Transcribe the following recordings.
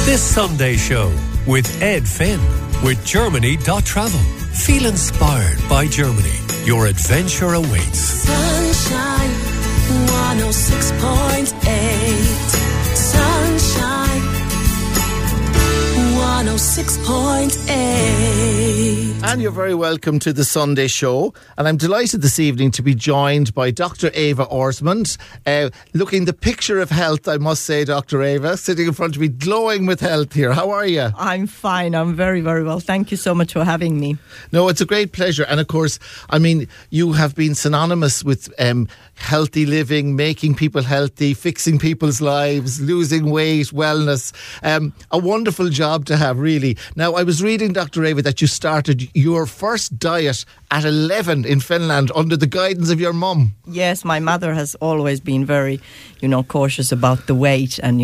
This Sunday show with Ed Finn with Germany.travel. Feel inspired by Germany. Your adventure awaits. Sunshine 106.8. Sunshine 106.8. And you're very welcome to the Sunday show. And I'm delighted this evening to be joined by Dr. Eva Orsmond, looking the picture of health, I must say, Dr. Eva, sitting in front of me, glowing with health here. How are you? I'm fine. I'm very, very well. Thank you so much for having me. No, it's a great pleasure. And of course, I mean, you have been synonymous with healthy living, making people healthy, fixing people's lives, losing weight, wellness. A wonderful job to have, really. Now, I was reading, Dr. Eva, that you started your first diet at 11 in Finland under the guidance of your mum. Yes, my mother has always been very, cautious about the weight and,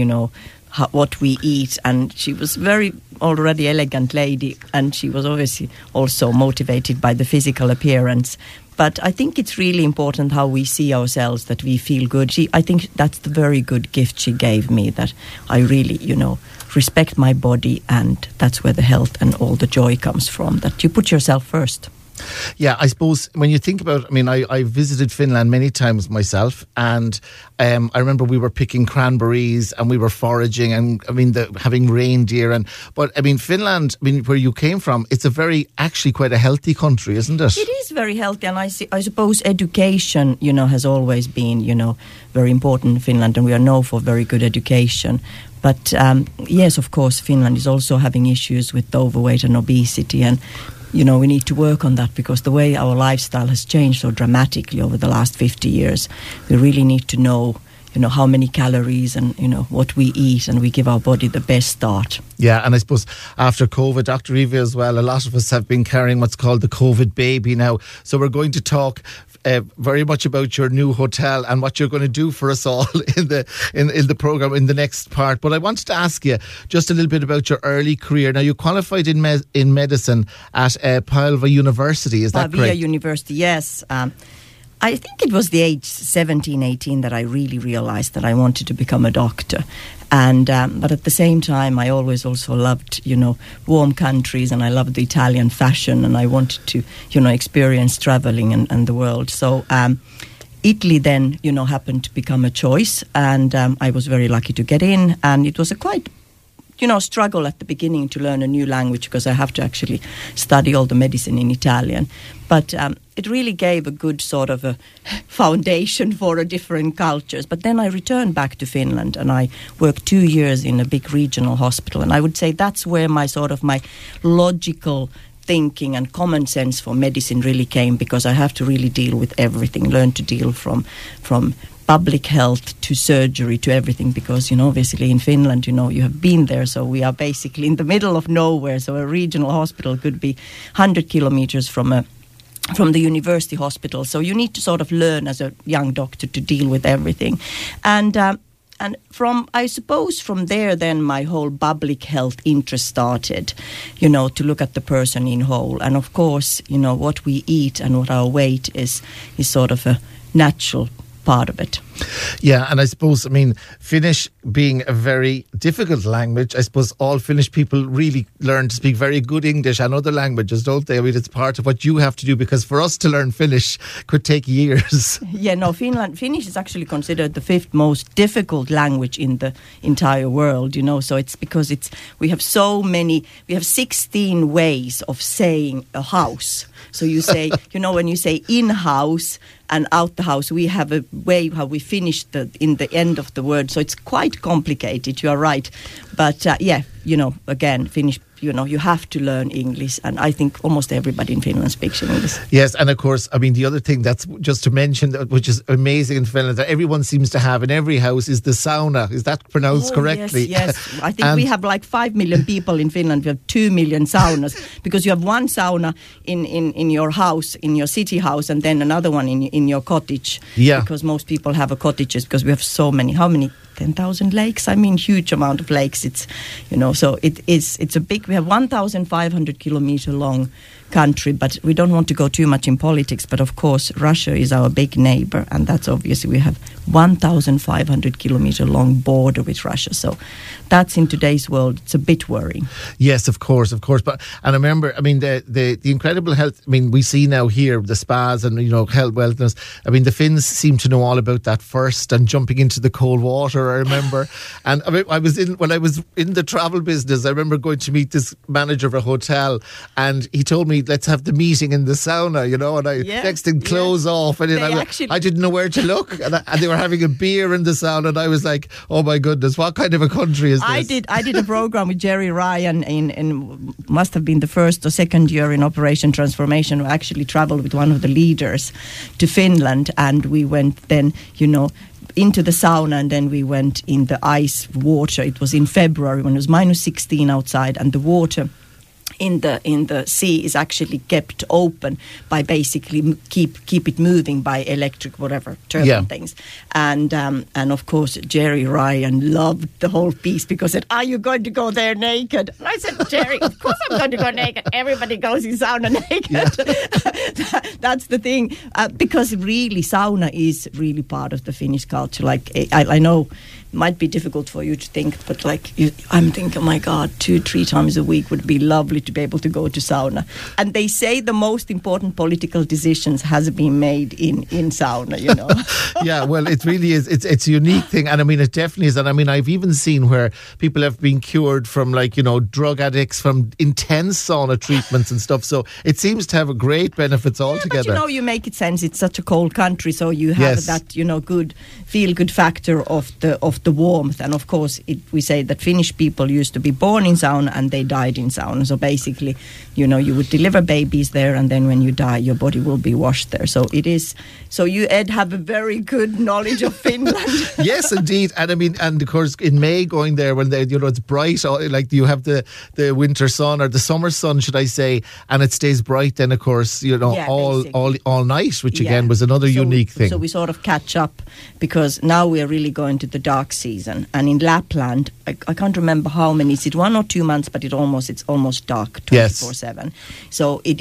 what we eat. And she was very already elegant lady, and she was obviously also motivated by the physical appearance. But I think it's really important how we see ourselves, that we feel good. I think that's the very good gift she gave me, that I really, respect my body, and that's where the health and all the joy comes from, that you put yourself first. Yeah, I suppose when you think about, I visited Finland many times myself, and I remember we were picking cranberries and we were foraging, and having reindeer, but Finland, where you came from, it's actually quite a healthy country, isn't it? It is very healthy, and I suppose education, has always been, very important in Finland, and we are known for very good education. But yes, of course, Finland is also having issues with overweight and obesity, and we need to work on that, because the way our lifestyle has changed so dramatically over the last 50 years, we really need to know, how many calories and, what we eat, and we give our body the best start. Yeah, and I suppose after COVID, Dr. Eva as well, a lot of us have been carrying what's called the COVID baby now. So we're going to talk very much about your new hotel and what you're going to do for us all in the programme in the next part. But I wanted to ask you just a little bit about your early career. Now, you qualified in medicine at Pavia University, is that correct? Pavia University, yes. I think it was the age 17, 18 that I really realized that I wanted to become a doctor. And but at the same time, I always also loved, warm countries, and I loved the Italian fashion, and I wanted to, experience traveling and the world. So Italy then, happened to become a choice, and I was very lucky to get in. And it was a quite struggle at the beginning to learn a new language, because I have to actually study all the medicine in Italian. But it really gave a good sort of a foundation for different cultures. But then I returned back to Finland, and I worked 2 years in a big regional hospital. And I would say that's where my logical thinking and common sense for medicine really came, because I have to really deal with everything, learn to deal from public health to surgery to everything, because, obviously in Finland, you have been there, so we are basically in the middle of nowhere. So a regional hospital could be 100 kilometers from the university hospital. So you need to sort of learn as a young doctor to deal with everything. And I suppose from there, then my whole public health interest started, to look at the person in whole. And of course, what we eat and what our weight is sort of a natural part of it. Yeah, and I suppose, Finnish being a very difficult language, I suppose all Finnish people really learn to speak very good English and other languages, don't they? It's part of what you have to do, because for us to learn Finnish could take years. Yeah, no, Finnish is actually considered the 5th most difficult language in the entire world, so it's because we have 16 ways of saying a house. So you say, when you say in-house and out the house, we have a way how we finish in the end of the word. So it's quite complicated, you are right. But again, Finnish, you have to learn English. And I think almost everybody in Finland speaks English. Yes, and of course, the other thing that's just to mention, which is amazing in Finland, that everyone seems to have in every house, is the sauna. Is that pronounced correctly? Yes. I think we have like 5 million people in Finland. We have 2 million saunas, because you have one sauna in your house, in your city house, and then another one in your cottage. Yeah. Because most people have a cottages, because we have so many. How many 10,000 lakes. I mean, huge amount of lakes. It's, so it's a big, we have 1,500 kilometer long country, but we don't want to go too much in politics. But of course, Russia is our big neighbor, and that's obviously we have 1,500 kilometer long border with Russia. So that's in today's world, it's a bit worrying. Yes, of course. But and I remember, I mean, the incredible health. I mean, we see now here the spas and health wellness. I mean, the Finns seem to know all about that first and jumping into the cold water. I remember, and I mean, when I was in the travel business, I remember going to meet this manager of a hotel, and he told me, let's have the meeting in the sauna, and I next thing clothes off, and I didn't know where to look, and they were having a beer in the sauna, and I was like, oh my goodness, what kind of a country is this? I did a program with Jerry Ryan in must have been the first or second year in Operation Transformation. I actually traveled with one of the leaders to Finland, and we went then, into the sauna, and then we went in the ice water. It was in February when it was minus 16 outside, and the water in the sea is actually kept open by basically keep it moving by electric whatever turbine things, and of course Jerry Ryan loved the whole piece because said, "Are you going to go there naked?" And I said, "Jerry, of course I'm going to go naked. Everybody goes in sauna naked." That's the thing, because really sauna is really part of the Finnish culture. Like I know. Might be difficult for you to think, but I'm thinking, oh my God, 2-3 times a week would be lovely to be able to go to sauna. And they say the most important political decisions has been made in sauna, Yeah, well, it really is. It's a unique thing, and I mean, it definitely is. And I mean, I've even seen where people have been cured from drug addicts from intense sauna treatments and stuff. So it seems to have great benefits altogether. But you make it sense. It's such a cold country, so you have that good feel-good factor of the warmth. And of course, we say that Finnish people used to be born in sauna and they died in sauna. So basically, you would deliver babies there, and then when you die, your body will be washed there. So it is. So you, Ed, have a very good knowledge of Finland. Yes, indeed. And I mean, and of course, in May going there when it's bright, like you have the winter sun or the summer sun, should I say, and it stays bright. Then of course, all night, which again was another unique thing. So we sort of catch up because now we are really going to the dark season, and in Lapland I can't remember how many, is it 1 or 2 months, but it's almost dark 24/7. So it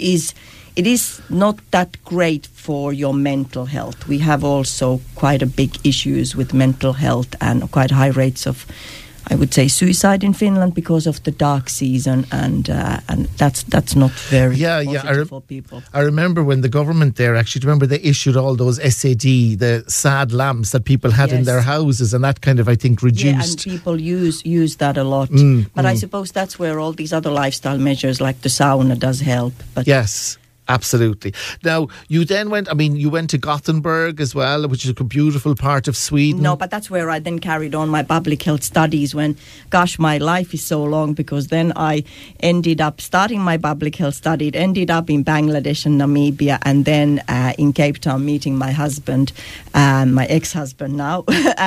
is not that great for your mental health. We have also quite a big issues with mental health and quite high rates of, I would say, suicide in Finland because of the dark season, and that's not very positive for people. I remember when the government there, actually, remember they issued all those SAD, the sad lamps that people had in their houses, and that kind of, I think, reduced. Yeah, and people use that a lot. But I suppose that's where all these other lifestyle measures like the sauna does help. But yes. Absolutely. Now, you then you went to Gothenburg as well, which is a beautiful part of Sweden. No, but that's where I then carried on my public health studies when, gosh, my life is so long, because then I ended up starting my public health study. It ended up in Bangladesh and Namibia, and then in Cape Town meeting my husband, my ex-husband now,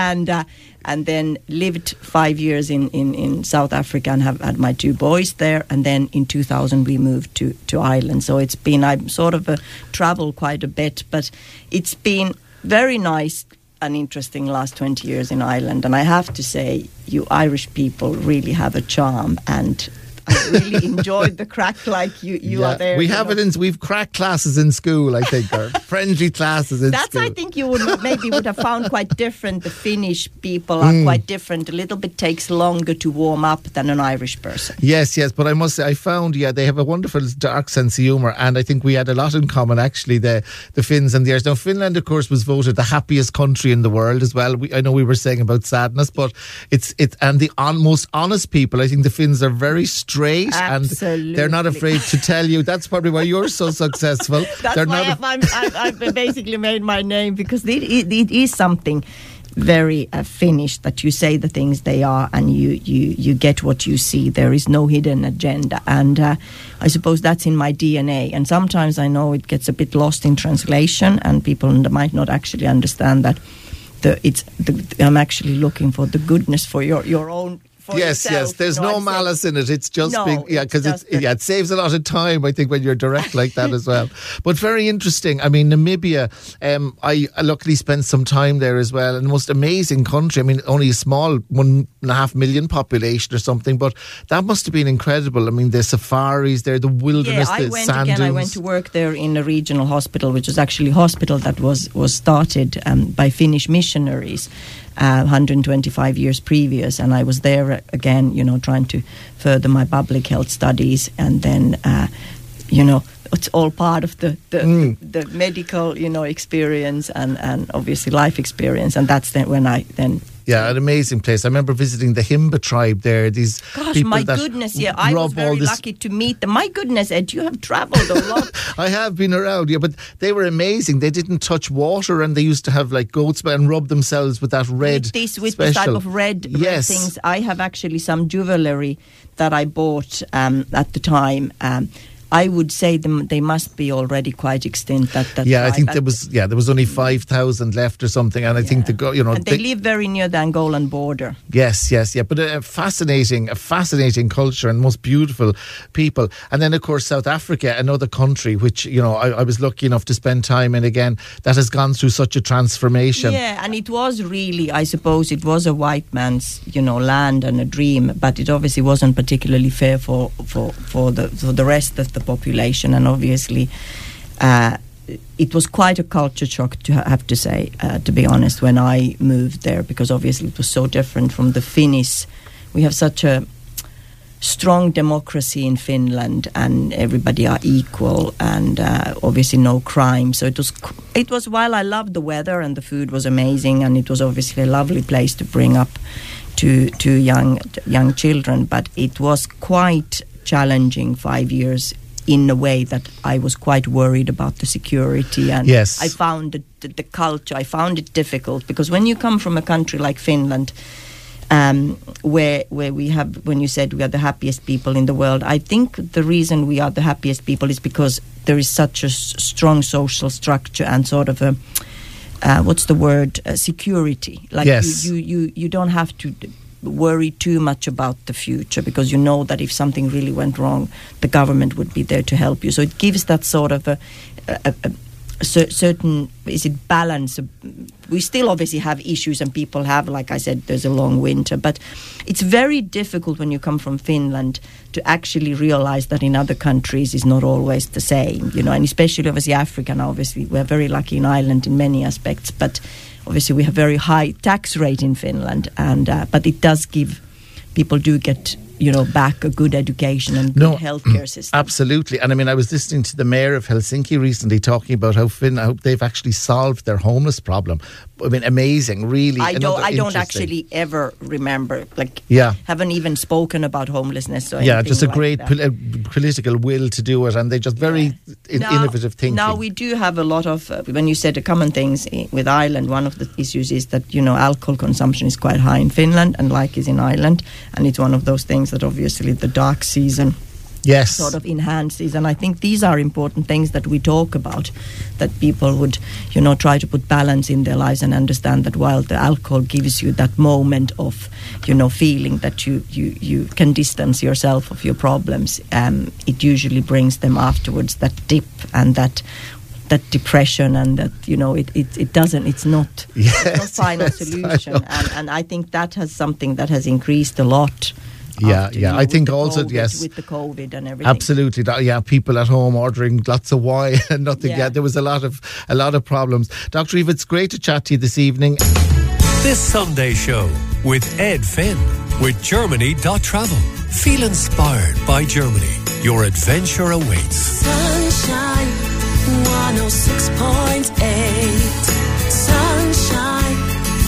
and then lived 5 years in South Africa and have had my 2 boys there. And then in 2000 we moved to Ireland. So I've sort of traveled quite a bit, but it's been very nice and interesting last 20 years in Ireland. And I have to say, you Irish people really have a charm, and I really enjoyed the crack like you are there. We have we've crack classes in school, I think, or friendly classes in school. I think you would have found quite different. The Finnish people are quite different. A little bit takes longer to warm up than an Irish person. Yes, but I must say, I found, they have a wonderful dark sense of humour, and I think we had a lot in common, actually, the Finns and the Irish. Now, Finland, of course, was voted the happiest country in the world as well. I know we were saying about sadness, but it's and the most honest people. I think the Finns are very straight. Absolutely. And they're not afraid to tell you. That's probably why you're so successful. That's why I've basically made my name, because it is something very Finnish, that you say the things they are and you get what you see. There is no hidden agenda, and I suppose that's in my DNA. And sometimes I know it gets a bit lost in translation, and people might not actually understand that I'm actually looking for the goodness for your own for yes, yourself. yes. There's no malice in it. It's just No, being, because it saves a lot of time, I think, when you're direct like that as well. But very interesting. I mean, Namibia, I luckily spent some time there as well, and the most amazing country. I mean, only a small 1.5 million population or something, but that must have been incredible. I mean, the safaris there, the wilderness, the sand dunes. I went to work there in a regional hospital, which was actually a hospital that was started by Finnish missionaries 125 years previous, and I was there again, trying to further my public health studies, and then it's all part of the medical experience and obviously life experience, and that's when I Yeah, an amazing place. I remember visiting the Himba tribe there. These people my goodness, I was very lucky to meet them. My goodness, Ed, you have travelled a lot. I have been around, but they were amazing. They didn't touch water, and they used to have like goat's milk and rub themselves with that red with this type of red things. I have actually some jewellery that I bought at the time. I would say they must be already quite extinct. I think there was only 5,000 left or something, and I think and they live very near the Angolan border. Yes, but a fascinating culture and most beautiful people. And then of course South Africa, another country which I was lucky enough to spend time in again. That has gone through such a transformation. Yeah, and it was really, I suppose, it was a white man's land and a dream, but it obviously wasn't particularly fair for the rest of the population, and obviously it was quite a culture shock, to have to say, to be honest, when I moved there, because obviously it was so different from the Finnish. We have such a strong democracy in Finland, and everybody are equal, and obviously no crime. So it was while I loved the weather and the food was amazing, and it was obviously a lovely place to bring up to young children, but it was quite challenging 5 years in a way that I was quite worried about the security, and yes. I found the culture, I found it difficult, because when you come from a country like Finland, where we have, when you said we are the happiest people in the world, I think the reason we are the happiest people is because there is such a strong social structure and sort of a security. Like yes. you don't have to worry too much about the future, because you know that if something really went wrong, the government would be there to help you. So it gives that sort of a certain, balance. We still obviously have issues, and people have, like I said, there's a long winter, but it's very difficult when you come from Finland to actually realize that in other countries is not always the same, and especially obviously Africa now, obviously we're very lucky in Ireland in many aspects, but obviously we have very high tax rate in Finland, and but it does give, people do get back a good education and good healthcare system. Absolutely. And I mean, I was listening to the mayor of Helsinki recently talking about how they've actually solved their homeless problem. I mean, amazing, really. I don't actually ever remember, haven't even spoken about homelessness or anything. Just a great political will to do it, and they just very innovative thinking. Now we do have a lot of, when you said the common things with Ireland, one of the issues is that, alcohol consumption is quite high in Finland, and like is in Ireland, and it's one of those things that obviously the dark season sort of enhances, and I think these are important things that we talk about, that people would try to put balance in their lives and understand that while the alcohol gives you that moment of feeling that you can distance yourself of your problems, it usually brings them afterwards, that dip and that depression, and that it's not a final solution, and I think that has something that has increased a lot. I think also with the COVID and everything. Absolutely, people at home ordering lots of wine and nothing. Yeah, there was a lot of problems. Dr. Eva, it's great to chat to you this evening. This Sunday show with Ed Finn with Germany.travel. Feel inspired by Germany. Your adventure awaits. Sunshine 106.8. Sunshine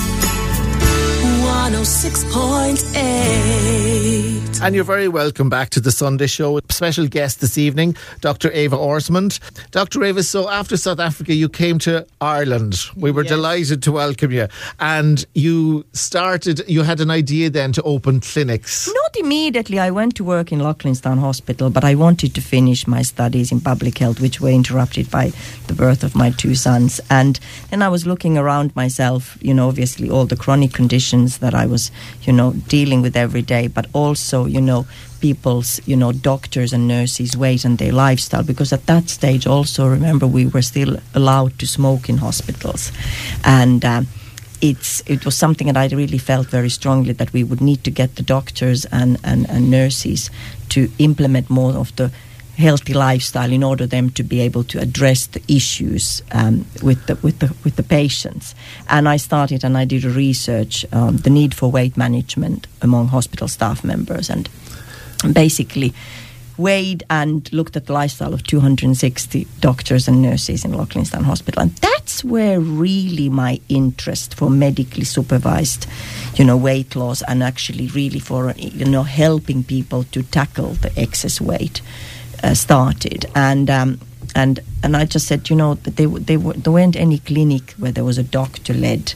106.8. And you're very welcome back to the Sunday show. Special guest this evening, Dr. Eva Orsmond. Dr. Eva, so after South Africa, you came to Ireland. We were delighted to welcome you. And you had an idea then to open clinics. Not immediately. I went to work in Loughlinstown Hospital, but I wanted to finish my studies in public health, which were interrupted by the birth of my two sons. And then I was looking around myself, obviously all the chronic conditions that I was was, dealing with every day, but also, people's, doctors and nurses' weight and their lifestyle, because at that stage also, remember, we were still allowed to smoke in hospitals. And it was something that I really felt very strongly, that we would need to get the doctors and nurses to implement more of the healthy lifestyle in order them to be able to address the issues with the patients. And I started and I did a research the need for weight management among hospital staff members, and basically weighed and looked at the lifestyle of 260 doctors and nurses in Loughlinstown Hospital. And that's where really my interest for medically supervised, weight loss, and actually really for, helping people to tackle the excess weight started. And I just said, that there weren't any clinic where there was a doctor-led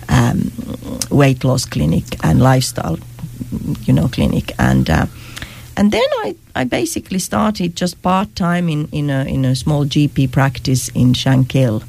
weight loss clinic and lifestyle, clinic. And then I basically started just part-time in a small GP practice in Shankill,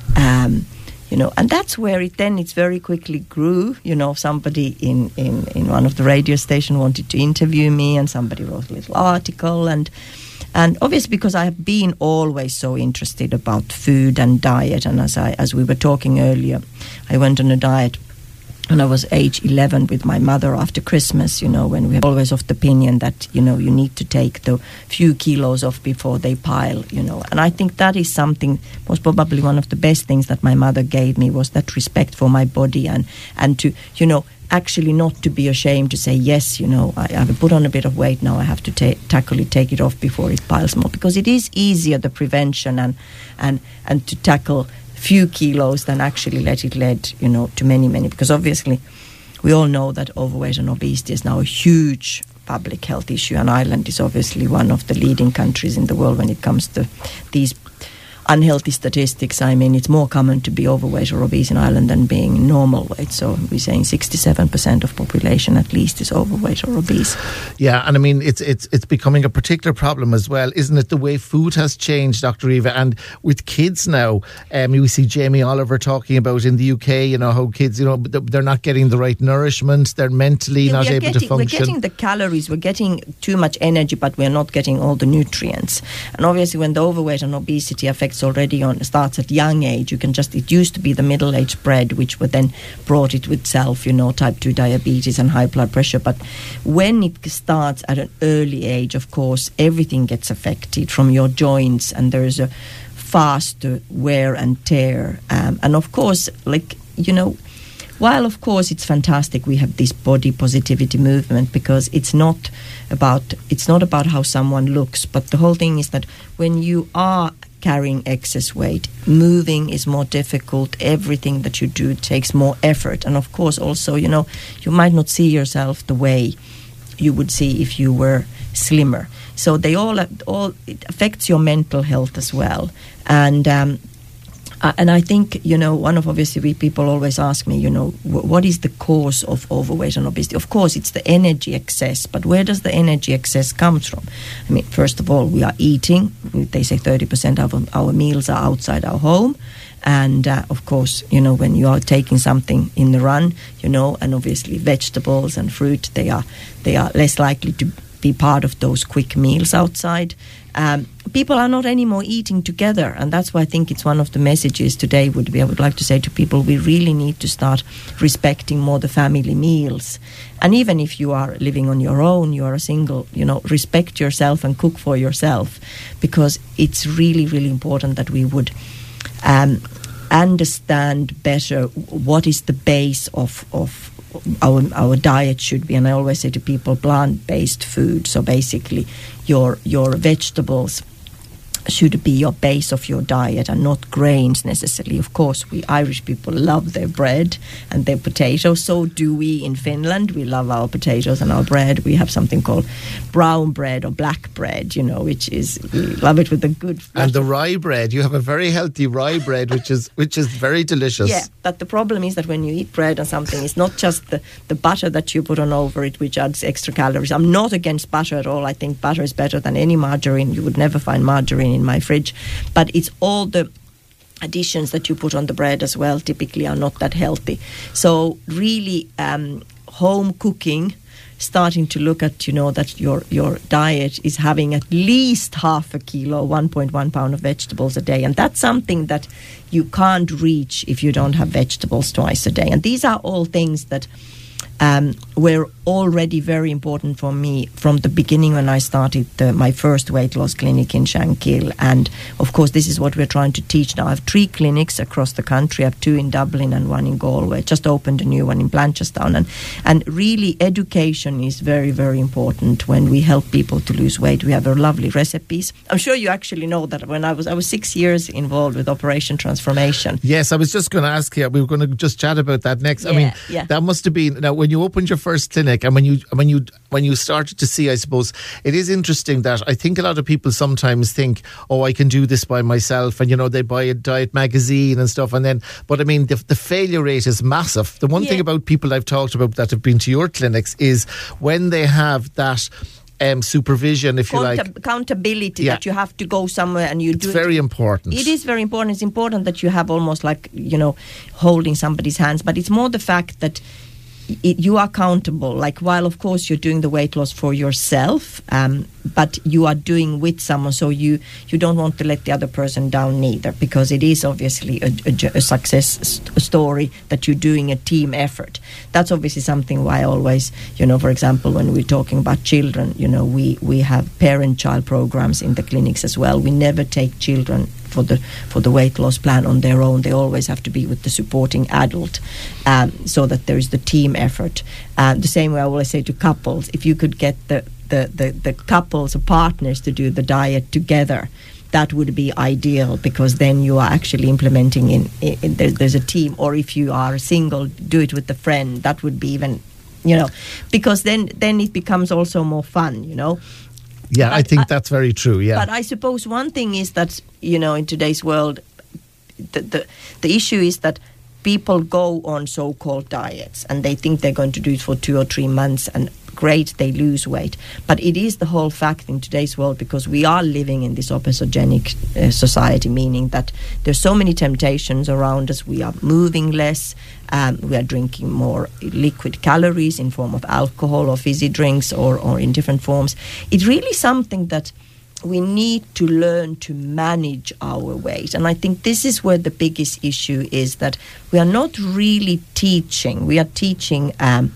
and that's where it's very quickly grew. Somebody in one of the radio stations wanted to interview me, and somebody wrote a little article, and obviously because I have been always so interested about food and diet, and as we were talking earlier, I went on a diet when I was age 11 with my mother after Christmas, when we're always of the opinion that, you need to take the few kilos off before they pile, And I think that is something, most probably one of the best things that my mother gave me, was that respect for my body and to, actually not to be ashamed to say, yes, I have put on a bit of weight, now I have to take it off before it piles more. Because it is easier, the prevention and to tackle few kilos than actually let it lead, to many, because obviously we all know that overweight and obesity is now a huge public health issue, and Ireland is obviously one of the leading countries in the world when it comes to these unhealthy statistics. I mean, it's more common to be overweight or obese in Ireland than being normal weight. So we're saying 67% of population at least is overweight or obese. Yeah, and I mean, it's becoming a particular problem as well, isn't it? The way food has changed, Dr. Eva, and with kids now, we see Jamie Oliver talking about in the UK, how kids, they're not getting the right nourishment, they're mentally not able to function. We're getting the calories, we're getting too much energy, but we're not getting all the nutrients. And obviously when the overweight and obesity affects starts at young age, it used to be the middle-aged bread, which would then brought it with itself, type 2 diabetes and high blood pressure. But when it starts at an early age, of course, everything gets affected from your joints, and there is a faster wear and tear. And of course, while of course it's fantastic we have this body positivity movement, because it's not about how someone looks, but the whole thing is that when you are carrying excess weight, moving is more difficult. Everything that you do takes more effort, and of course also you might not see yourself the way you would see if you were slimmer. So they all it affects your mental health as well. And I think, one of obviously people always ask me, what is the cause of overweight and obesity? Of course, it's the energy excess, but where does the energy excess come from? I mean, first of all, we are eating. They say 30% of our meals are outside our home. And, of course, when you are taking something in the run, and obviously vegetables and fruit, they are less likely to be part of those quick meals outside. People are not anymore eating together, and that's why I think it's one of the messages today I would like to say to people, we really need to start respecting more the family meals. And even if you are living on your own, you are a single, respect yourself and cook for yourself, because it's really, really important that we would understand better what is the base of our diet should be. And I always say to people, plant-based food. So basically your vegetables should be your base of your diet and not grains necessarily. Of course, we Irish people love their bread and their potatoes. So do we in Finland. We love our potatoes and our bread. We have something called brown bread or black bread, which is, we love it with the good... And the rye bread. You have a very healthy rye bread, which is very delicious. Yeah, but the problem is that when you eat bread or something, it's not just the butter that you put on over it, which adds extra calories. I'm not against butter at all. I think butter is better than any margarine. You would never find margarine in my fridge, but it's all the additions that you put on the bread as well typically are not that healthy. So really home cooking, starting to look at, that your diet is having at least half a kilo, 1.1 pound of vegetables a day. And that's something that you can't reach if you don't have vegetables twice a day. And these are all things that were already very important for me from the beginning when I started my first weight loss clinic in Shankill. And of course, this is what we're trying to teach now. I have 3 clinics across the country. I have 2 in Dublin and 1 in Galway. Just opened a new one in Blanchardstown. And really, education is very, very important when we help people to lose weight. We have lovely recipes. I'm sure you actually know that when I was 6 years involved with Operation Transformation. Yes, I was just going to ask you. We were going to just chat about that next. That must have been now when you opened your first clinic, and when you started to see, I suppose it is interesting that I think a lot of people sometimes think, oh, I can do this by myself, and they buy a diet magazine and stuff, but I mean the failure rate is massive. The one thing about people I've talked about that have been to your clinics is when they have that supervision, if you like, accountability, that you have to go somewhere and you do it. It's very important. It is very important. It's important that you have almost like, holding somebody's hands, but it's more the fact that you are accountable. Like, while of course you're doing the weight loss for yourself, but you are doing with someone, so you don't want to let the other person down neither, because it is obviously a success story that you're doing a team effort. That's obviously something why I always, for example, when we're talking about children, we have parent-child programs in the clinics as well. We never take children for the weight loss plan on their own. They always have to be with the supporting adult, so that there is the team effort. The same way I always say to couples, if you could get the couples or partners to do the diet together, that would be ideal, because then you are actually implementing there's a team. Or if you are single, do it with a friend. That would be even, because then it becomes also more fun, Yeah, I think that's very true, yeah. But I suppose one thing is that, in today's world, the issue is that people go on so-called diets and they think they're going to do it for 2 or 3 months, and great, they lose weight. But it is the whole fact in today's world, because we are living in this obesogenic society, meaning that there's so many temptations around us. We are moving less, we are drinking more liquid calories in form of alcohol or fizzy drinks or in different forms. It's really something that we need to learn to manage our weight. And I think this is where the biggest issue is, that we are not really teaching. We are teaching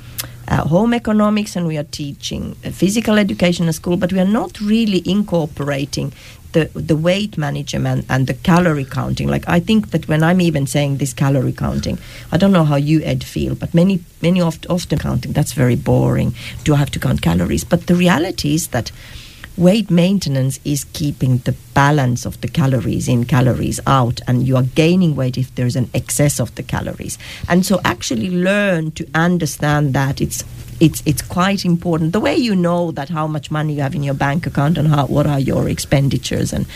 home economics, and we are teaching physical education at school, but we are not really incorporating the weight management and the calorie counting. Like, I think that when I'm even saying this calorie counting, I don't know how you, Ed, feel, but many often counting, that's very boring. Do I have to count calories? But the reality is that weight maintenance is keeping the balance of the calories in, calories out, and you are gaining weight if there's an excess of the calories. And so actually learn to understand that it's quite important. The way you know that how much money you have in your bank account and what are your expenditures, and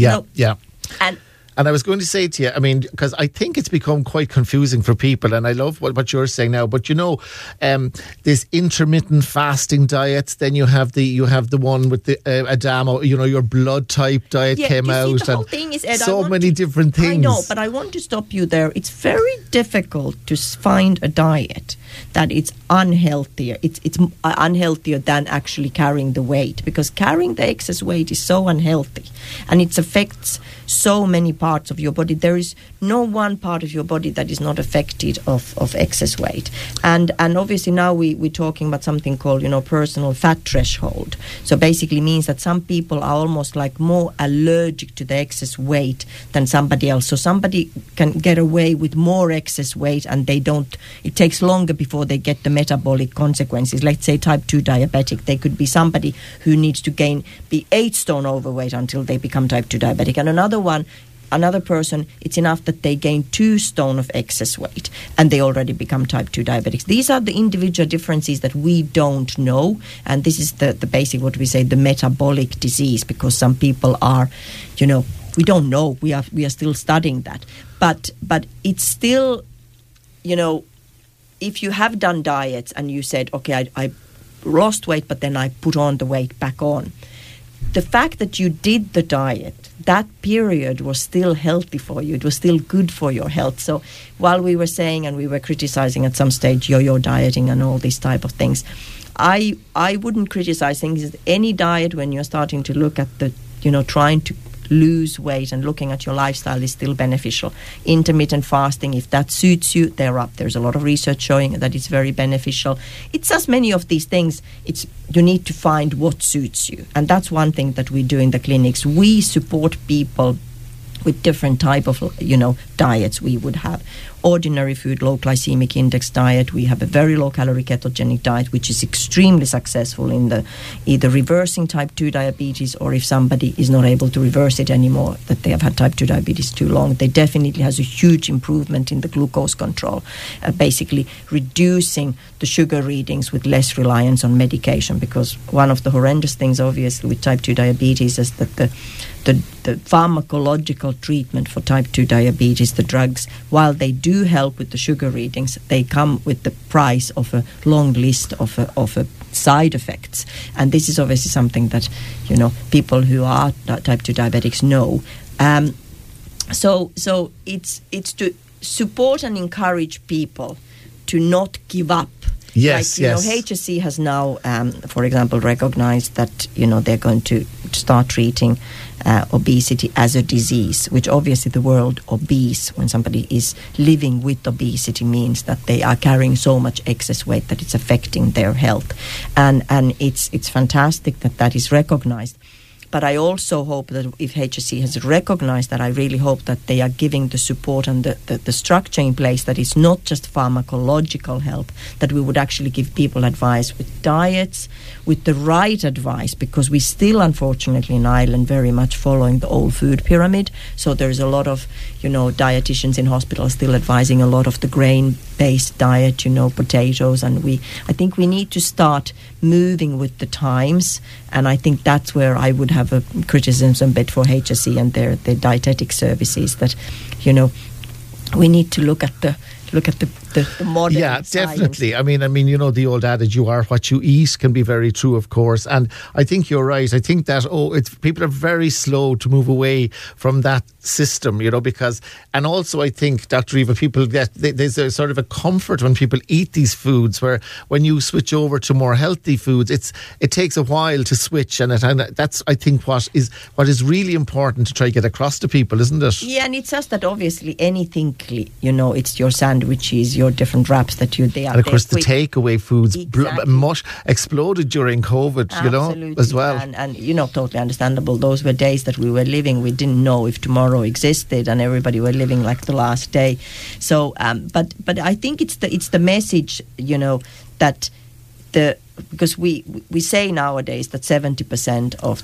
And I was going to say to you, I mean, because I think it's become quite confusing for people, and I love what you're saying now. But this intermittent fasting diets. Then you have the one with the Adamo. Your blood type diet came out. The whole thing is, Ed, so many different things. I know, but I want to stop you there. It's very difficult to find a diet that it's unhealthier. It's unhealthier than actually carrying the weight, because carrying the excess weight is so unhealthy, and it affects so many parts of your body. There is no one part of your body that is not affected of excess weight. And obviously now we're talking about something called, personal fat threshold. So basically means that some people are almost like more allergic to the excess weight than somebody else. So somebody can get away with more excess weight, and it takes longer before they get the metabolic consequences. Let's say type 2 diabetic. They could be somebody who needs to be 8 stone overweight until they become type 2 diabetic. And another person, it's enough that they gain 2 stone of excess weight and they already become type 2 diabetics. These are the individual differences that we don't know, and this is the basic, what we say, the metabolic disease, because some people are, we don't know. We are still studying that. But it's still, if you have done diets and you said, okay, I lost weight, but then I put on the weight back on, the fact that you did the diet that period was still healthy for you. It was still good for your health. So while we were saying and we were criticizing at some stage yo-yo dieting and all these type of things, I wouldn't criticize things. Any diet when you're starting to look at the, trying to lose weight and looking at your lifestyle is still beneficial. Intermittent fasting, if that suits you, there's a lot of research showing that it's very beneficial. It's as many of these things, you need to find what suits you. And that's one thing that we do in the clinics. We support people with different type of, diets. We would have ordinary food, low glycemic index diet. We have a very low calorie ketogenic diet, which is extremely successful in the either reversing type 2 diabetes, or if somebody is not able to reverse it anymore, that they have had type 2 diabetes too long, they definitely has a huge improvement in the glucose control, basically reducing the sugar readings with less reliance on medication. Because one of the horrendous things, obviously, with type 2 diabetes is that the pharmacological treatment for type 2 diabetes, the drugs, while they do help with the sugar readings, they come with the price of a long list of side effects. And this is obviously something that, people who are type 2 diabetics know. So it's to support and encourage people to not give up. Yes, yes. HSE has now, for example, recognized that, they're going to start treating obesity as a disease, which obviously the word obese, when somebody is living with obesity, means that they are carrying so much excess weight that it's affecting their health. And it's fantastic that is recognized. But I also hope that if HSE has recognized that, I really hope that they are giving the support and the structure in place, that it's not just pharmacological help, that we would actually give people advice with diets, with the right advice, because we still, unfortunately, in Ireland, very much following the old food pyramid. So there's a lot of, dietitians in hospitals still advising a lot of the grain-based diet, potatoes. And I think we need to start moving with the times. And I think that's where I would have a criticism a bit for HSE and their dietetic services, that, we need to look at the modern science. Definitely. I mean, the old adage, you are what you eat, can be very true, of course. And I think you're right. I think that, people are very slow to move away from that system, because, and also I think, Dr. Eva, people there's a sort of a comfort when people eat these foods, where when you switch over to more healthy foods, it takes a while to switch. And that's, I think, what is really important to try to get across to people, isn't it? Yeah, and it's just that obviously anything, it's your sandwiches, your different wraps that they are. And of course, the quick. Takeaway foods Exactly. Exploded during COVID, Absolutely. as well. And totally understandable. Those were days that we were living. We didn't know if tomorrow existed, and everybody were living like the last day. So, but I think it's the message, that because we say nowadays that 70% of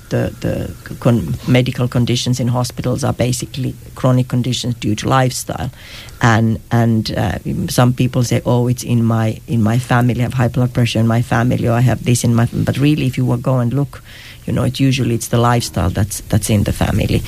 the medical conditions in hospitals are basically chronic conditions due to lifestyle, and some people say, it's in my family, I have high blood pressure in my family, or I have this in my, but really if you go and look, it's the lifestyle that's in the family.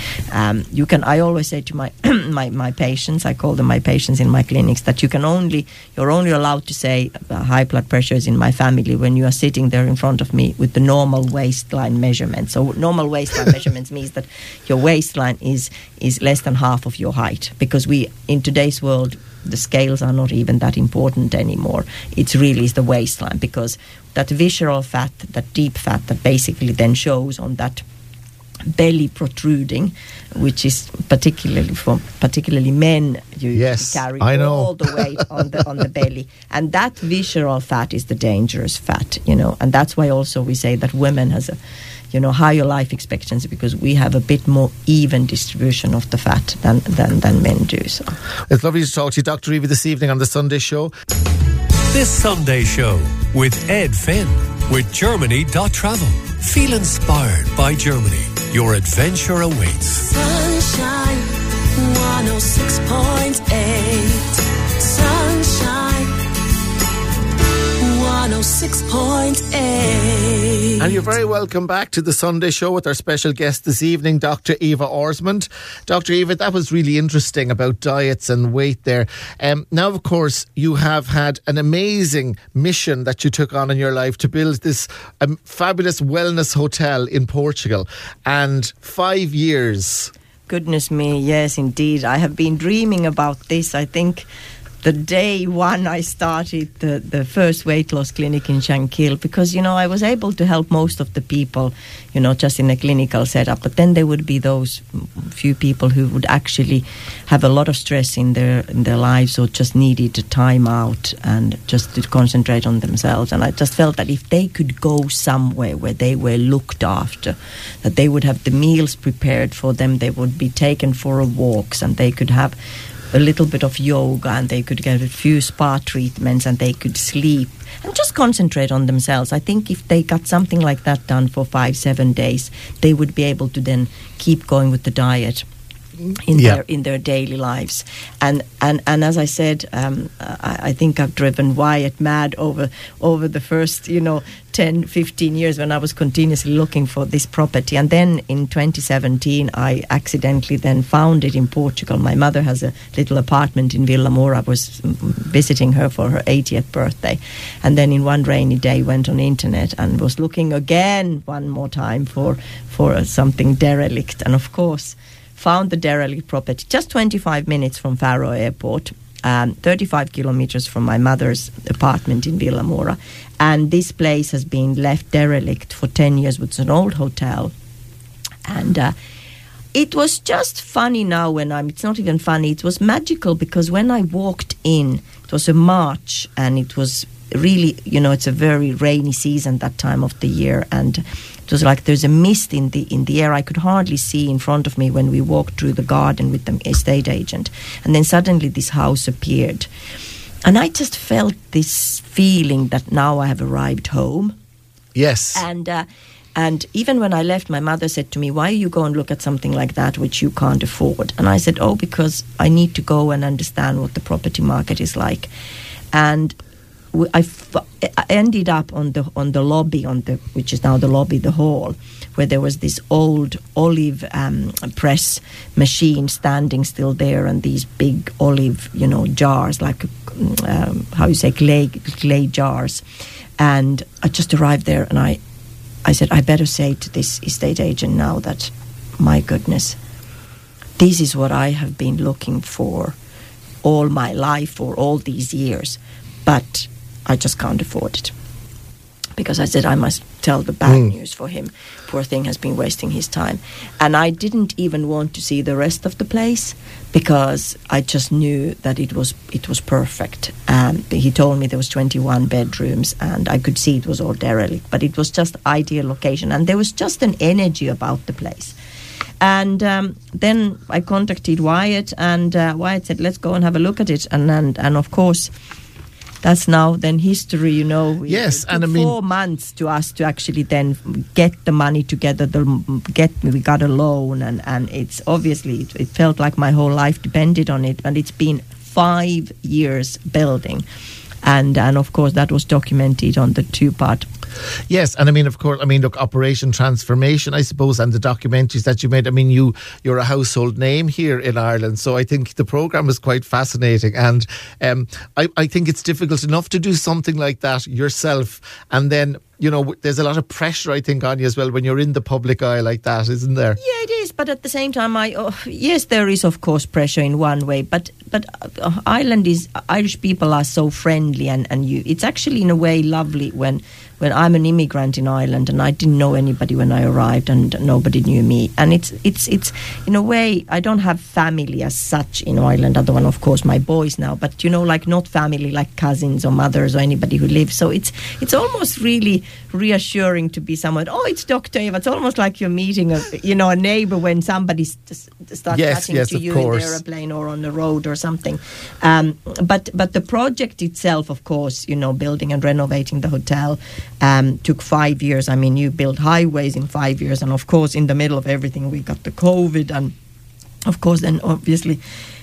I always say to my my patients, I call them my patients in my clinics, that you're only allowed to say high blood pressure is in my family when you are sitting there in front of me with the normal waistline measurement. So normal waistline measurements means that your waistline is less than half of your height, because in today's world, the scales are not even that important anymore. It's really the waistline, because that visceral fat, that deep fat that basically then shows on that belly protruding, which is particularly men, you carry all the weight on the belly, and that visceral fat is the dangerous fat, and that's why also we say that women has a higher life expectancy, because we have a bit more even distribution of the fat than men do. So it's lovely to talk to you, Dr. Eva, this evening on the Sunday Show. This Sunday Show with Ed Finn with Germany.travel. Feel inspired by Germany. Your adventure awaits. Sunshine 106.8. Sunshine 106.8. 106.8. And you're very welcome back to the Sunday Show with our special guest this evening, Dr. Eva Orsmond. Dr. Eva, that was really interesting about diets and weight there. Now, of course, you have had an amazing mission that you took on in your life to build this fabulous wellness hotel in Portugal. And 5 years. Goodness me, yes, indeed. I have been dreaming about this. I think the day one I started the first weight loss clinic in Shankill, because, I was able to help most of the people, just in a clinical setup. But then there would be those few people who would actually have a lot of stress in their lives, or just needed a time out and just to concentrate on themselves. And I just felt that if they could go somewhere where they were looked after, that they would have the meals prepared for them, they would be taken for walks, and they could have a little bit of yoga, and they could get a few spa treatments, and they could sleep and just concentrate on themselves. I think if they got something like that done for 5-7 days, they would be able to then keep going with the diet in their daily lives. And as I said, I think I've driven Wyatt mad over the first 10-15 years when I was continuously looking for this property. And then in 2017 I accidentally then found it in Portugal. My mother has a little apartment in Vila Moura. I was visiting her for her 80th birthday, and then in one rainy day went on the internet and was looking again one more time for something derelict, and of course found the derelict property just 25 minutes from Faro Airport, 35 kilometers from my mother's apartment in Vila Moura. And this place has been left derelict for 10 years. It's an old hotel. And it was just funny now it's not even funny, it was magical, because when I walked in, it was a March, and it was really, it's a very rainy season that time of the year, and it was like there's a mist in the air. I could hardly see in front of me when we walked through the garden with the estate agent. And then suddenly this house appeared. And I just felt this feeling that now I have arrived home. Yes. And even when I left, my mother said to me, "Why you go and look at something like that which you can't afford?" And I said, "Oh, because I need to go and understand what the property market is like." And I ended up on the lobby, which is now the lobby, the hall, where there was this old olive press machine standing still there, and these big olive, jars, like clay jars. And I just arrived there, and I said, I better say to this estate agent now that, my goodness, this is what I have been looking for all my life, for all these years, but I just can't afford it. Because I said I must tell the bad news for him. Poor thing has been wasting his time. And I didn't even want to see the rest of the place, because I just knew that it was perfect. He told me there was 21 bedrooms, and I could see it was all derelict, but it was just ideal location, and there was just an energy about the place. And then I contacted Wyatt, and Wyatt said, "Let's go and have a look at it." And of course, that's now then history, Yes, it took 4 months to us to actually then get the money together. We got a loan, and it's obviously it felt like my whole life depended on it. And it's been 5 years building, and of course that was documented on the 2-part. Yes, and look, Operation Transformation, I suppose, and the documentaries that you made. You're a household name here in Ireland, so I think the programme is quite fascinating. And I think it's difficult enough to do something like that yourself, and then there's a lot of pressure, I think, on you as well when you're in the public eye like that, isn't there? Yeah, it is. But at the same time, yes, there is, of course, pressure in one way. But Irish people are so friendly, and it's actually in a way lovely when I'm an immigrant in Ireland, and I didn't know anybody when I arrived, and nobody knew me. And it's in a way, I don't have family as such in Ireland, other than, of course, my boys now. But like not family like cousins or mothers or anybody who lives. So it's almost really reassuring to be someone. Oh, it's Dr. Eva. It's almost like you're meeting a neighbor when somebody starts chatting to you in the airplane or on the road or something. But the project itself, of course, building and renovating the hotel took 5 years. You build highways in 5 years, and of course in the middle of everything we got the COVID, and of course then obviously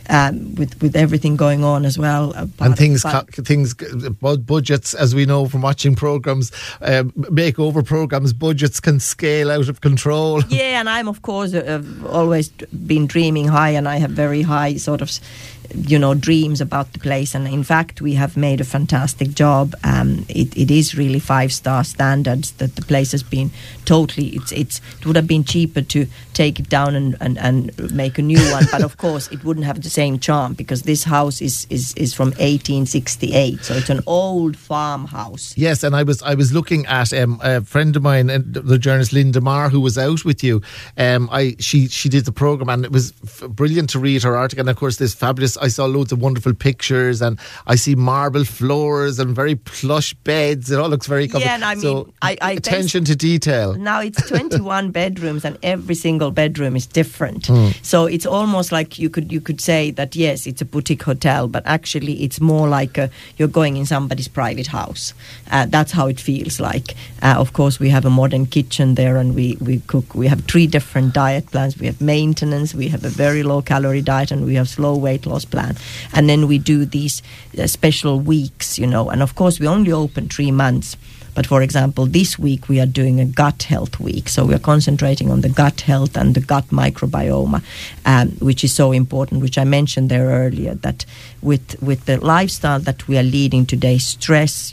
with everything going on as well. And things, budgets, as we know from watching programs, makeover programs, budgets can scale out of control. Yeah, and I'm of course always been dreaming high, and I have very high sort of dreams about the place. And in fact, we have made a fantastic job. It is really 5-star standards. That the place has been totally. It would have been cheaper to take it down and make a new one, but of course it wouldn't have the same charm because this house is from 1868, so it's an old farmhouse. Yes, and I was looking at a friend of mine, the journalist Linda Marr, who was out with you. She did the programme, and it was brilliant to read her article. And of course, this fabulous. I saw loads of wonderful pictures, and I see marble floors and very plush beds. It all looks very comfortable. Yeah, and I mean, attention to detail. Now it's 21 bedrooms, and every single bedroom is different. So it's almost like you could say that yes, it's a boutique hotel, but actually it's more like you're going in somebody's private house. That's how it feels like. Of course, we have a modern kitchen there, and we cook. We have 3 different diet plans. We have maintenance, we have a very low calorie diet, and we have slow weight loss plan. And then we do these special weeks, and of course we only open 3 months. But for example, this week we are doing a gut health week. So we are concentrating on the gut health and the gut microbiome, which is so important, which I mentioned there earlier, that with the lifestyle that we are leading today, stress,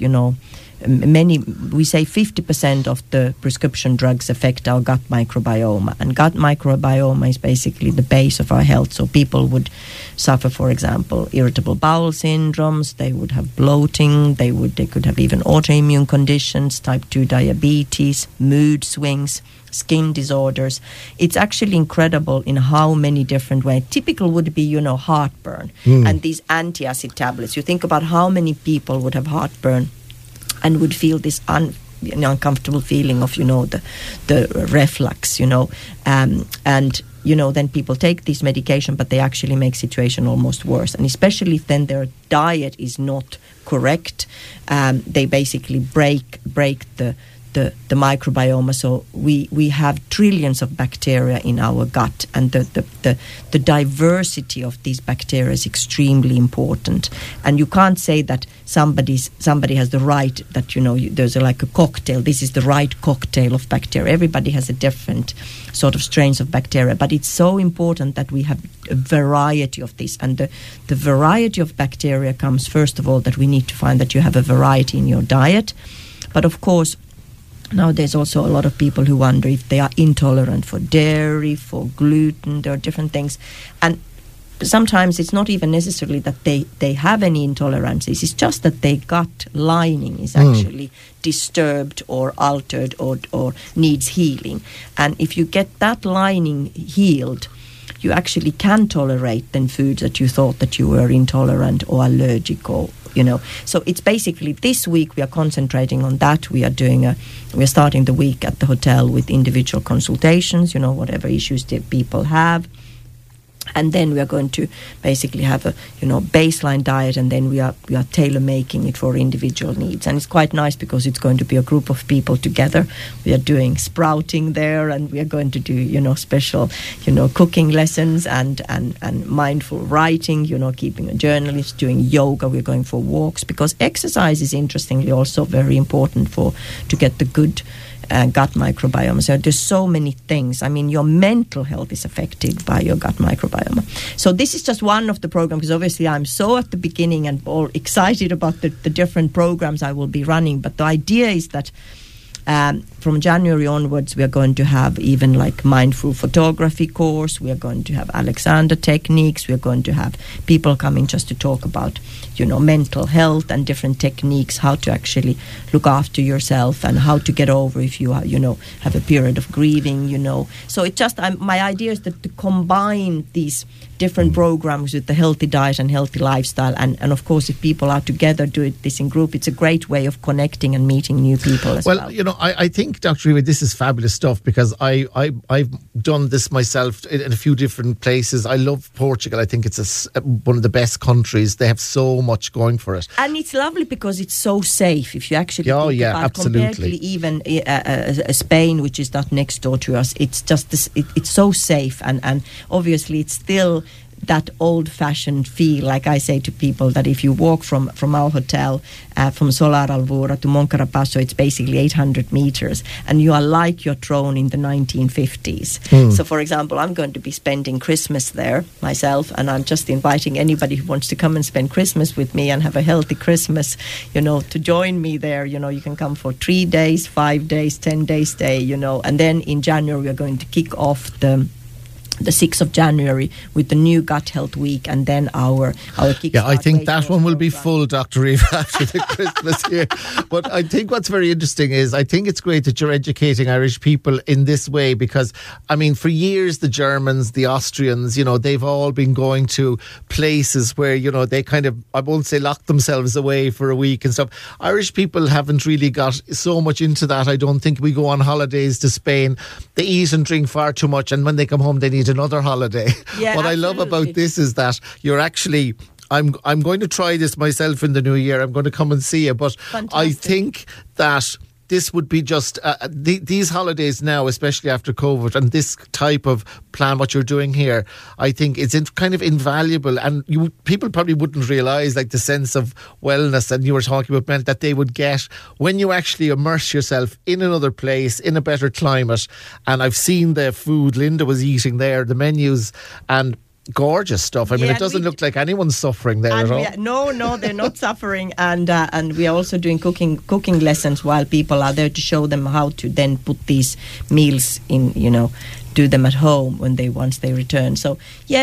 we say 50% of the prescription drugs affect our gut microbiome, and gut microbiome is basically the base of our health. So people would suffer, for example, irritable bowel syndromes, they would have bloating, they could have even autoimmune conditions, type 2 diabetes, mood swings, skin disorders. It's actually incredible in how many different ways. Typical would be, heartburn and these antacid tablets. You think about how many people would have heartburn and would feel this uncomfortable feeling of, the reflux, and then people take this medication, but they actually make situation almost worse. And especially if then their diet is not correct, they basically break the microbiome. So we have trillions of bacteria in our gut, and the diversity of these bacteria is extremely important. And you can't say that somebody has the right, that there's like a cocktail. This is the right cocktail of bacteria. Everybody has a different sort of strains of bacteria, but it's so important that we have a variety of this. And the variety of bacteria comes first of all that we need to find that you have a variety in your diet. But of course, now there's also a lot of people who wonder if they are intolerant for dairy, for gluten. There are different things. And sometimes it's not even necessarily that they have any intolerances. It's just that their gut lining is actually disturbed or altered or needs healing. And if you get that lining healed, you actually can tolerate then foods that you thought that you were intolerant or allergic or So it's basically this week we are concentrating on that. We are starting the week at the hotel with individual consultations, whatever issues the people have. And then we are going to basically have a baseline diet, and then we are tailor making it for individual needs. And it's quite nice because it's going to be a group of people together. We are doing sprouting there, and we are going to do special cooking lessons and mindful writing, keeping a journal, doing yoga. We're going for walks because exercise is interestingly also very important to get the good gut microbiome. So there's so many things. I mean, your mental health is affected by your gut microbiome. So this is just one of the programs, because obviously I'm so at the beginning and all excited about the different programs I will be running. But the idea is that from January onwards, we are going to have even like mindful photography course. We are going to have Alexander techniques. We are going to have people coming just to talk about, mental health and different techniques, how to actually look after yourself and how to get over if you have a period of grieving, So it just, my idea is that to combine these different programs with the healthy diet and healthy lifestyle. And of course, if people are together, do this in group, it's a great way of connecting and meeting new people as well. Well, I think, Dr. Eva, this is fabulous stuff because I've done this myself in a few different places. I love Portugal. I think it's one of the best countries. They have so much going for it. And it's lovely because it's so safe. If you actually think about absolutely. Compared to even Spain, which is not next door to us, it's just it's so safe. And obviously it's still that old-fashioned feel. Like I say to people, that if you walk from our hotel, from Solar Alvura to Moncarapazzo, it's basically 800 meters, and you are like you're thrown in the 1950s. So, for example, I'm going to be spending Christmas there myself, and I'm just inviting anybody who wants to come and spend Christmas with me and have a healthy Christmas, to join me there. You can come for 3 days, 5 days, 10 days stay, and then in January we're going to kick off the 6th of January with the new Gut Health Week, and then our Kickstart. Yeah, I think that one will be program. full, Dr. Eva, after the Christmas here. But I think what's very interesting is I think it's great that you're educating Irish people in this way, because, I mean, for years, the Germans, the Austrians, they've all been going to places where, they kind of, I won't say lock themselves away for a week and stuff. Irish people haven't really got so much into that. I don't think we go on holidays to Spain. They eat and drink far too much, and when they come home, they need another holiday. Yeah, what I love about this is that you're actually, I'm going to try this myself in the new year. I'm going to come and see you, but Fantastic. I think that this would be just these holidays now, especially after COVID, and this type of plan, what you're doing here, I think it's kind of invaluable. And people probably wouldn't realise like the sense of wellness, and you were talking about meant that they would get when you actually immerse yourself in another place, in a better climate. And I've seen the food Linda was eating there, the menus, and gorgeous stuff. I mean, it doesn't look like anyone's suffering there at all. No, they're not suffering, and we are also doing cooking lessons while people are there to show them how to then put these meals in, do them at home once they return. So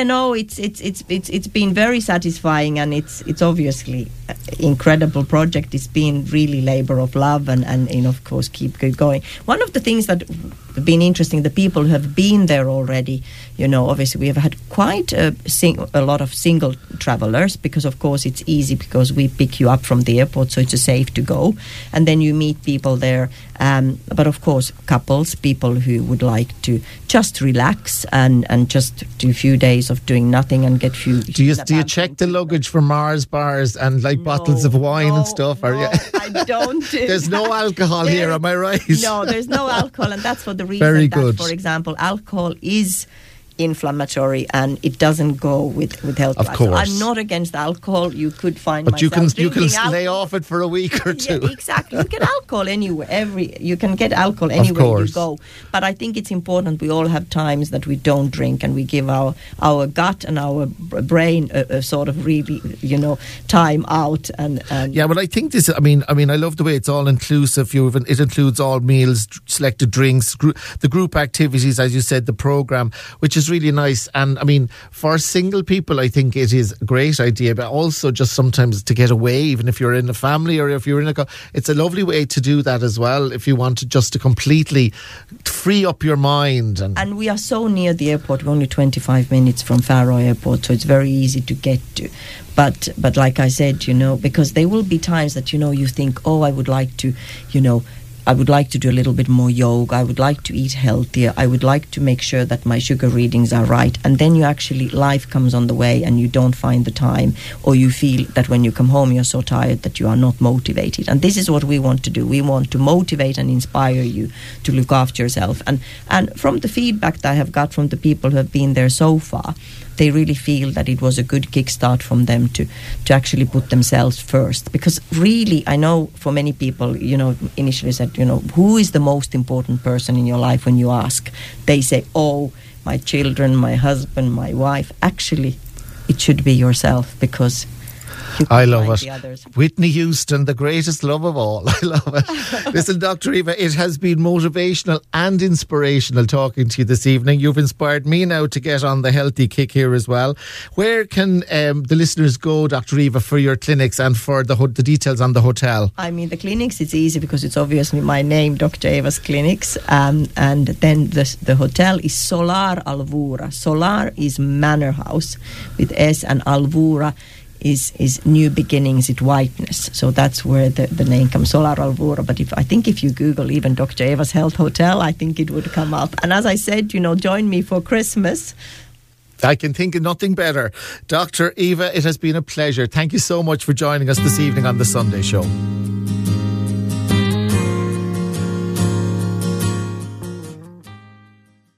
it's been very satisfying, and it's obviously an incredible project. It's been really labor of love, and of course keep going. One of the things that have been interesting, the people who have been there already, obviously we have had quite a lot of single travelers, because of course it's easy because we pick you up from the airport, so it's safe to go, and then you meet people there. But of course couples, people who would like to just relax and just do a few days of doing nothing and get few. Do you check the luggage for Mars bars and bottles of wine and stuff? I don't. There's no alcohol here, am I right? No, there's no alcohol, and that's for the reason Very that, good. for example, alcohol is inflammatory and it doesn't go with healthy Of lifestyle. course. I'm not against alcohol. You could find But you can drinking lay alcohol. off it for a week or two. Yeah, exactly. You get alcohol anywhere. You can get alcohol anywhere you go. But I think it's important we all have times that we don't drink, and we give our gut and our brain a sort of really, time out. And Yeah, but I think this. I mean, I love the way it's all inclusive. It includes all meals, selected drinks, the group activities, as you said, the program, which is really nice. And I mean, for single people, I think it is a great idea. But also, just sometimes to get away, even if you're in a family or if you're in it's a lovely way to do that as well. If you want to completely free up your mind, and we are so near the airport. We're only 25 minutes from Faro Airport, so it's very easy to get to. But like I said, because there will be times that you think, oh, I would like to do a little bit more yoga. I would like to eat healthier. I would like to make sure that my sugar readings are right. And then life comes on the way and you don't find the time, or you feel that when you come home you're so tired that you are not motivated. And this is what we want to do. We want to motivate and inspire you to look after yourself. And from the feedback that I have got from the people who have been there so far, they really feel that it was a good kickstart from them to actually put themselves first. Because really, I know for many people, initially said, who is the most important person in your life when you ask? They say, oh, my children, my husband, my wife. Actually, it should be yourself, because I love it. The others. Whitney Houston, the greatest love of all. I love it. Listen, Dr. Eva, it has been motivational and inspirational talking to you this evening. You've inspired me now to get on the healthy kick here as well. Where can the listeners go, Dr. Eva, for your clinics and for the details on the hotel? I mean, the clinics, it's easy because it's obviously my name, Dr. Eva's Clinics. And then the hotel is Solar Alvura. Solar is Manor House with S, and Alvura is new beginnings, it's whiteness. So that's where the name comes, Solar Alvura. But I think if you Google even Dr. Eva's Health Hotel, I think it would come up. And as I said, join me for Christmas. I can think of nothing better. Dr. Eva, it has been a pleasure. Thank you so much for joining us this evening on The Sunday Show.